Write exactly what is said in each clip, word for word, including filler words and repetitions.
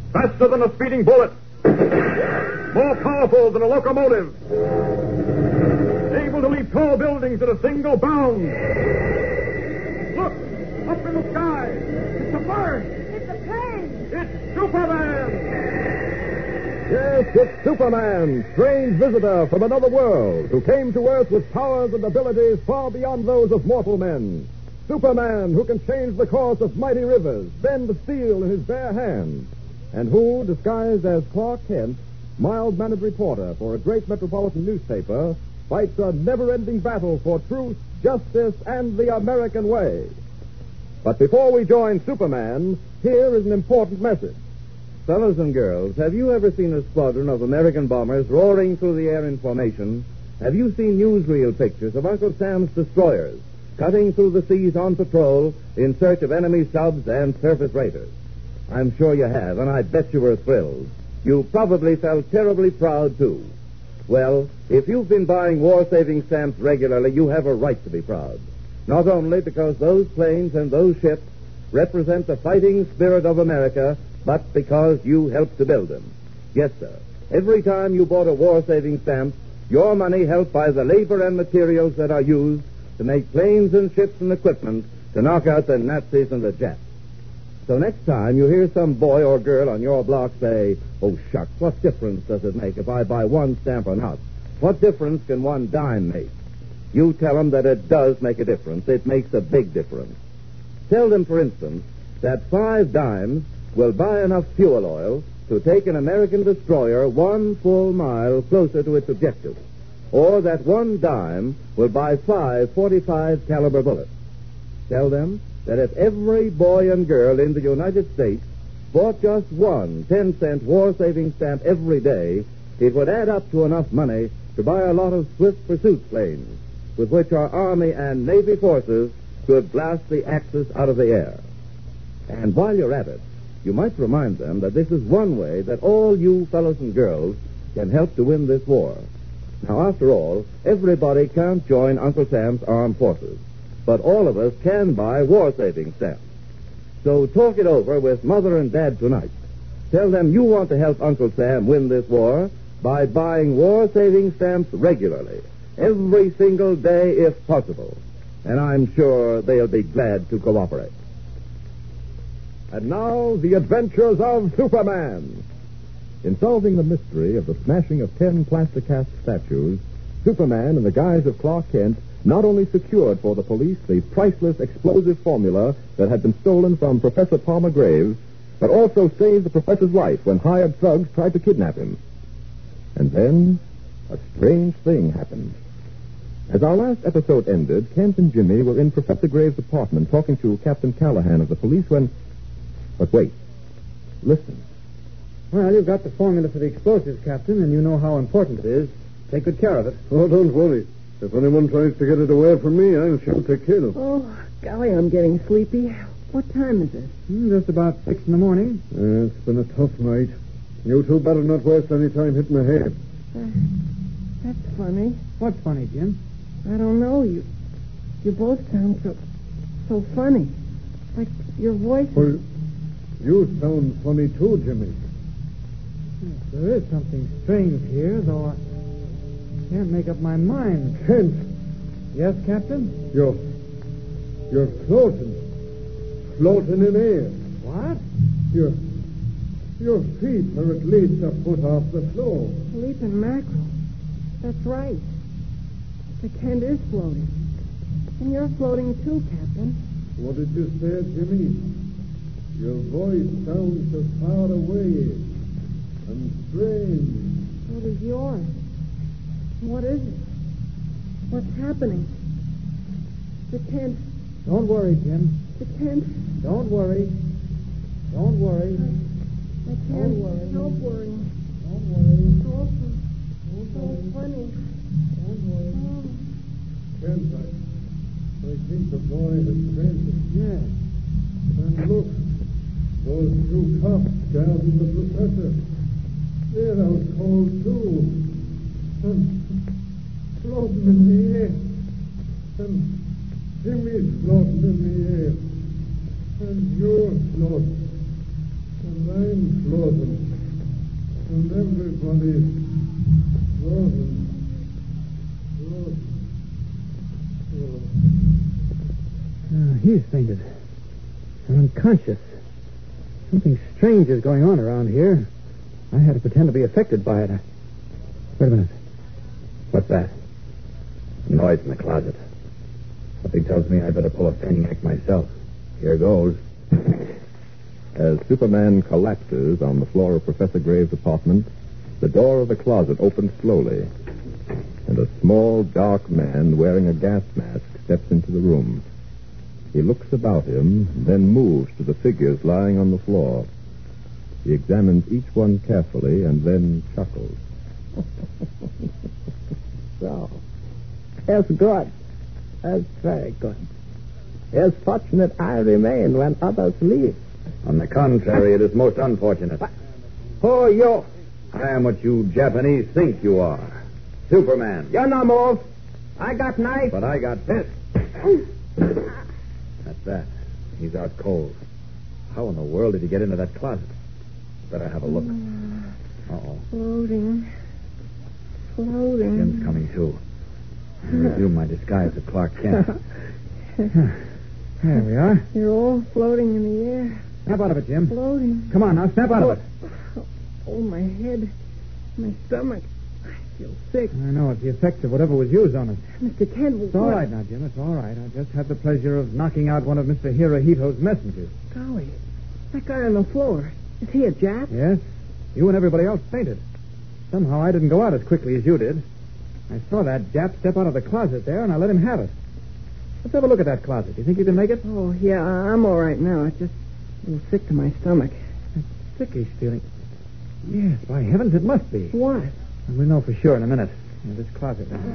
Faster than a speeding bullet. More powerful than a locomotive. Able to leap tall buildings at a single bound. Look! Up in the sky! It's a bird! It's a plane! It's Superman! Yes, it's Superman, strange visitor from another world, who came to Earth with powers and abilities far beyond those of mortal men. Superman, who can change the course of mighty rivers, bend steel in his bare hands, and who, disguised as Clark Kent, mild-mannered reporter for a great metropolitan newspaper, fights a never-ending battle for truth, justice, and the American way. But before we join Superman, here is an important message. Fellows and girls, have you ever seen a squadron of American bombers roaring through the air in formation? Have you seen newsreel pictures of Uncle Sam's destroyers cutting through the seas on patrol in search of enemy subs and surface raiders? I'm sure you have, and I bet you were thrilled. You probably felt terribly proud, too. Well, if you've been buying war-saving stamps regularly, you have a right to be proud. Not only because those planes and those ships represent the fighting spirit of America, but because you helped to build them. Yes, sir. Every time you bought a war-saving stamp, your money helped buy the labor and materials that are used to make planes and ships and equipment to knock out the Nazis and the Japs. So next time you hear some boy or girl on your block say, "Oh, shucks, what difference does it make if I buy one stamp or not? What difference can one dime make?" You tell them that it does make a difference. It makes a big difference. Tell them, for instance, that five dimes will buy enough fuel oil to take an American destroyer one full mile closer to its objective, or that one dime will buy five forty-five caliber bullets. Tell them that if every boy and girl in the United States bought just one ten-cent war-saving stamp every day, it would add up to enough money to buy a lot of swift pursuit planes with which our Army and Navy forces could blast the Axis out of the air. And while you're at it, you might remind them that this is one way that all you fellows and girls can help to win this war. Now, after all, everybody can't join Uncle Sam's armed forces, but all of us can buy war-saving stamps. So talk it over with Mother and Dad tonight. Tell them you want to help Uncle Sam win this war by buying war-saving stamps regularly, every single day if possible. And I'm sure they'll be glad to cooperate. And now, the adventures of Superman. In solving the mystery of the smashing of ten plaster cast statues, Superman, in the guise of Clark Kent, not only secured for the police the priceless explosive formula that had been stolen from Professor Palmer Graves, but also saved the professor's life when hired thugs tried to kidnap him. And then, a strange thing happened. As our last episode ended, Kent and Jimmy were in Professor Graves' apartment talking to Captain Callahan of the police when... But wait. Listen. Well, you've got the formula for the explosives, Captain, and you know how important it is. Take good care of it. Oh, don't worry. If anyone tries to get it away from me, I shall take care of it. Oh, golly, I'm getting sleepy. What time is it? Hmm, just about six in the morning. Uh, it's been a tough night. You two better not waste any time hitting my head. Uh, that's funny. What's funny, Jim? I don't know. You you both sound so so funny. Like your voices. Well, you sound funny too, Jimmy. Yes, there is something strange here, though I can't make up my mind. Kent, Yes, Captain? you're... you're floating. Floating in air. What? Your... your feet are at least a foot off the floor. Leaping mackerel. That's right. The Kent is floating. And you're floating too, Captain. What did you say, Jimmy? Your voice sounds so far away and strange. So does yours. What is it? What's happening? The Kent. Don't worry, Jim. The Kent. Don't worry. Don't worry. I can't worry. help worrying. Don't worry. It's awful. Don't So worry. funny. Don't worry. Oh. Kent, I, I think the boy has fainted. Yes. And look, those two cops guarding the professor. They're out cold, too. And floating in the air. And Jimmy's floating in the air. And you're floating. And And I'm frozen. And everybody's frozen. Frozen. Oh, he's fainted. Unconscious. Something strange is going on around here. I had to pretend to be affected by it. I... Wait a minute. What's that? A noise in the closet. Something tells me I better pull a fainting act myself. Here goes. As Superman collapses on the floor of Professor Graves' apartment, the door of the closet opens slowly, and a small, dark man wearing a gas mask steps into the room. He looks about him, then moves to the figures lying on the floor. He examines each one carefully and then chuckles. So, it's good. It's very good. It's fortunate I remain when others leave. On the contrary, it is most unfortunate. Who are you? I am what you Japanese think you are. Superman. You no move. I got knife. But I got this. That's that. He's out cold. How in the world did he get into that closet? Better have a look. Uh-oh. Floating. Floating. Jim's coming too. I resume my disguise of Clark Kent. There we are. You're all floating in the air. Snap out of it, Jim. Floating. Come on, now, snap out of it. Oh, my head. My stomach. I feel sick. I know, it's the effects of whatever was used on us. Mister Kent, It's all right now, Jim. It's all right. I just had the pleasure of knocking out one of Mister Hirohito's messengers. Golly. That guy on the floor. Is he a Jap? Yes. You and everybody else fainted. Somehow I didn't go out as quickly as you did. I saw that Jap step out of the closet there, and I let him have it. Let's have a look at that closet. Do you think you can make it? Oh, yeah, I'm all right now. It's just a little sick to my stomach. That sickish feeling. Yes, by heavens, it must be. What? We'll know for sure in a minute. In this closet now.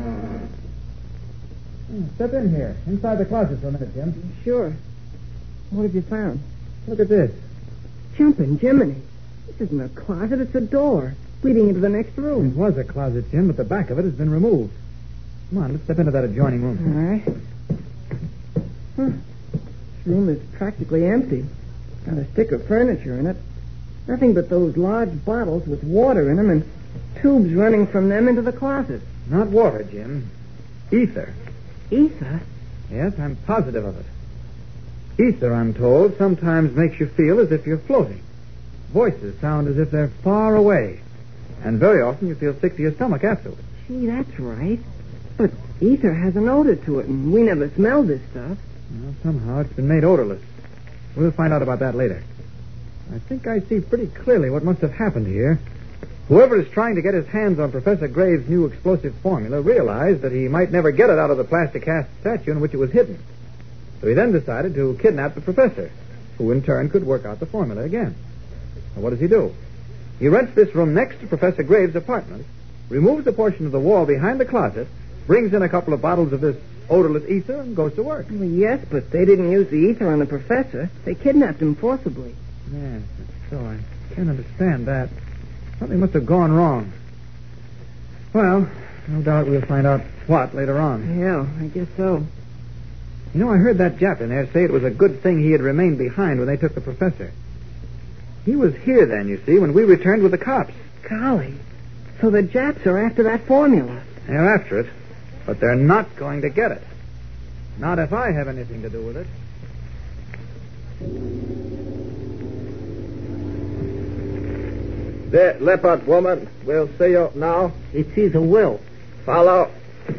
Step in here. Inside the closet for a minute, Jim. Sure. What have you found? Look at this. Jumping Jiminy. This isn't a closet, it's a door leading into the next It room. was a closet, Jim, but the back of it has been removed. Come on, let's step into that adjoining All room. right. Huh. This room is practically empty. Not a stick of furniture in it. Nothing but those large bottles with water in them and tubes running from them into the closet. Not water, Jim. Ether. Ether? Yes, I'm positive of it. Ether, I'm told, sometimes makes you feel as if you're floating. Voices sound as if they're far away. And very often you feel sick to your stomach afterwards. Gee, that's right. But ether has an odor to it, and we never smelled this stuff. Well, somehow it's been made odorless. We'll find out about that later. I think I see pretty clearly what must have happened here. Whoever is trying to get his hands on Professor Graves' new explosive formula realized that he might never get it out of the plastic cast statue in which it was hidden. So he then decided to kidnap the professor, who in turn could work out the formula again. Now, what does he do? He rents this room next to Professor Graves' apartment, removes a portion of the wall behind the closet, brings in a couple of bottles of this odorless ether, and goes to work. Well, yes, but they didn't use the ether on the professor. They kidnapped him forcibly. Yes, that's so. I can't understand that. Something must have gone wrong. Well, no doubt we'll find out what later on. Yeah, I guess so. You know, I heard that Jap in there say it was a good thing he had remained behind when they took the professor. He was here then, you see, when we returned with the cops. Golly. So the Japs are after that formula. They're after it, but they're not going to get it. Not if I have anything to do with it. The leopard woman will see you now. It's either will. Follow.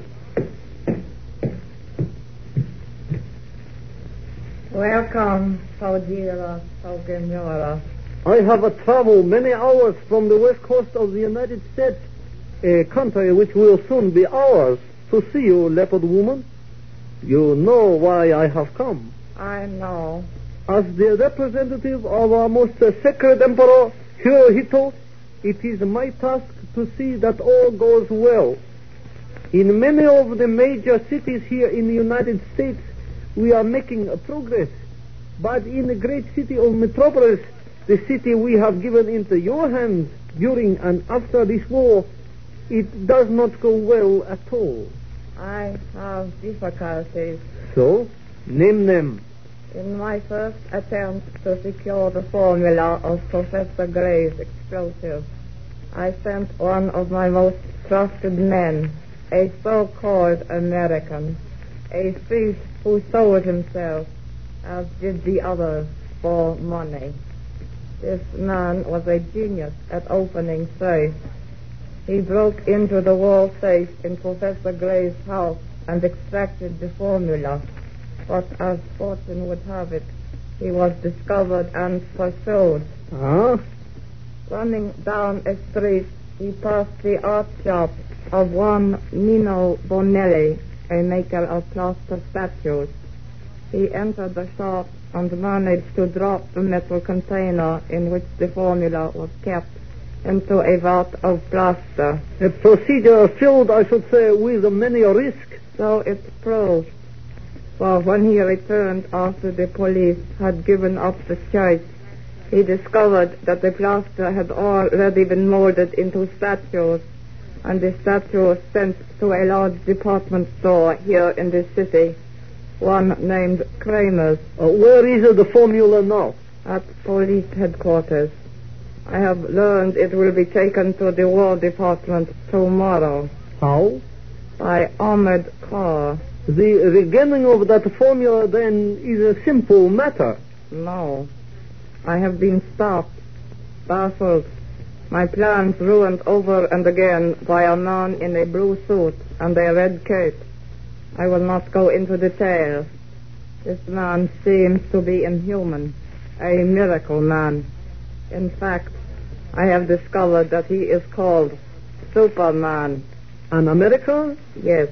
Welcome, Saudira, Saudira. I have traveled many hours from the west coast of the United States, a country which will soon be ours, to see you, leopard woman. You know why I have come. I know. As the representative of our most sacred emperor, Hirohito, it is my task to see that all goes well. In many of the major cities here in the United States, we are making progress. But in the great city of Metropolis, the city we have given into your hands during and after this war, it does not go well at all. I have difficulties. So, name them. In my first attempt to secure the formula of Professor Gray's explosive, I sent one of my most trusted men, a so-called American, a thief who sold himself, as did the others, for money. This man was a genius at opening safes. He broke into the wall safe in Professor Gray's house and extracted the formula. But as fortune would have it, he was discovered and pursued. Huh? Running down a street, he passed the art shop of one Nino Bonelli, a maker of plaster statues. He entered the shop and managed to drop the metal container in which the formula was kept into a vat of plaster. A procedure filled, I should say, with many risks. So it proved. For when he returned after the police had given up the church, he discovered that the plaster had already been molded into statues, and the statues sent to a large department store here in the city, one named Kramer's. Uh, where is the formula now? At police headquarters. I have learned it will be taken to the War Department tomorrow. How? By armored car. The regaining of that formula, then, is a simple matter. No. I have been stopped, baffled, my plans ruined over and again by a man in a blue suit and a red cape. I will not go into details. This man seems to be inhuman, a miracle man. In fact, I have discovered that he is called Superman. An American? Yes.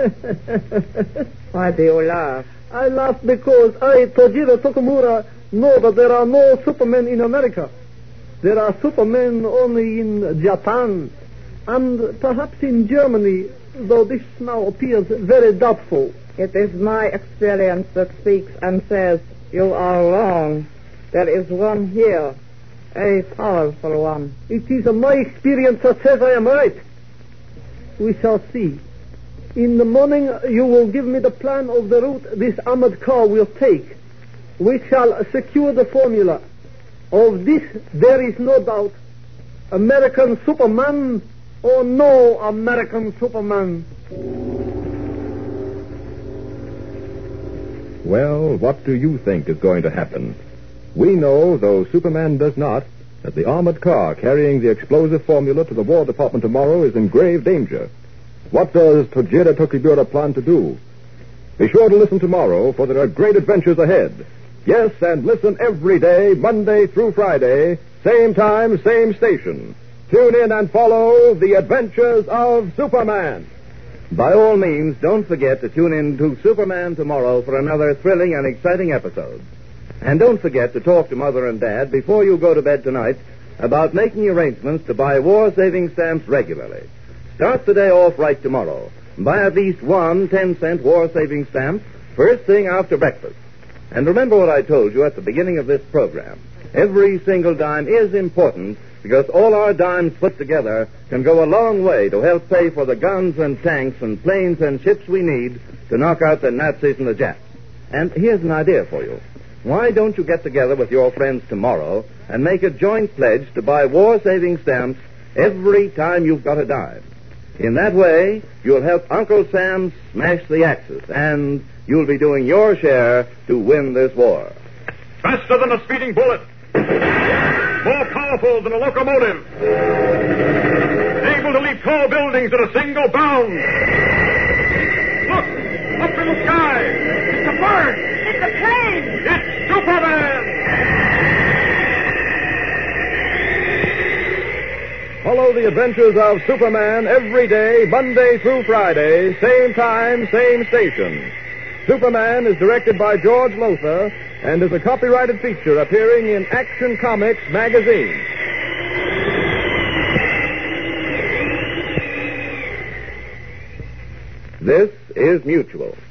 Why do you laugh? I laugh because I, Tojiro Tokumura, know that there are no Supermen in America. There are Supermen only in Japan and perhaps in Germany, though this now appears very doubtful. It is my experience that speaks and says, you are wrong. There is one here, a powerful one. It is my experience that says I am right. We shall see. In the morning, you will give me the plan of the route this armored car will take. We shall secure the formula. Of this, there is no doubt. American Superman or no American Superman. Well, what do you think is going to happen? We know, though Superman does not, that the armored car carrying the explosive formula to the War Department tomorrow is in grave danger. What does Tojiro Tokibura plan to do? Be sure to listen tomorrow, for there are great adventures ahead. Yes, and listen every day, Monday through Friday, same time, same station. Tune in and follow the adventures of Superman. By all means, don't forget to tune in to Superman tomorrow for another thrilling and exciting episode. And don't forget to talk to Mother and Dad before you go to bed tonight about making arrangements to buy war-saving stamps regularly. Start the day off right tomorrow. Buy at least one ten-cent war-saving stamp first thing after breakfast. And remember what I told you at the beginning of this program. Every single dime is important because all our dimes put together can go a long way to help pay for the guns and tanks and planes and ships we need to knock out the Nazis and the Japs. And here's an idea for you. Why don't you get together with your friends tomorrow and make a joint pledge to buy war-saving stamps every time you've got a dime? In that way, you'll help Uncle Sam smash the Axis, and you'll be doing your share to win this war. Faster than a speeding bullet. More powerful than a locomotive. Able to leap tall buildings at a single bound. Look! Up in the sky! It's a bird! It's a plane! It's Superman! Follow the adventures of Superman every day, Monday through Friday, same time, same station. Superman is directed by George Lothar and is a copyrighted feature appearing in Action Comics magazine. This is Mutual.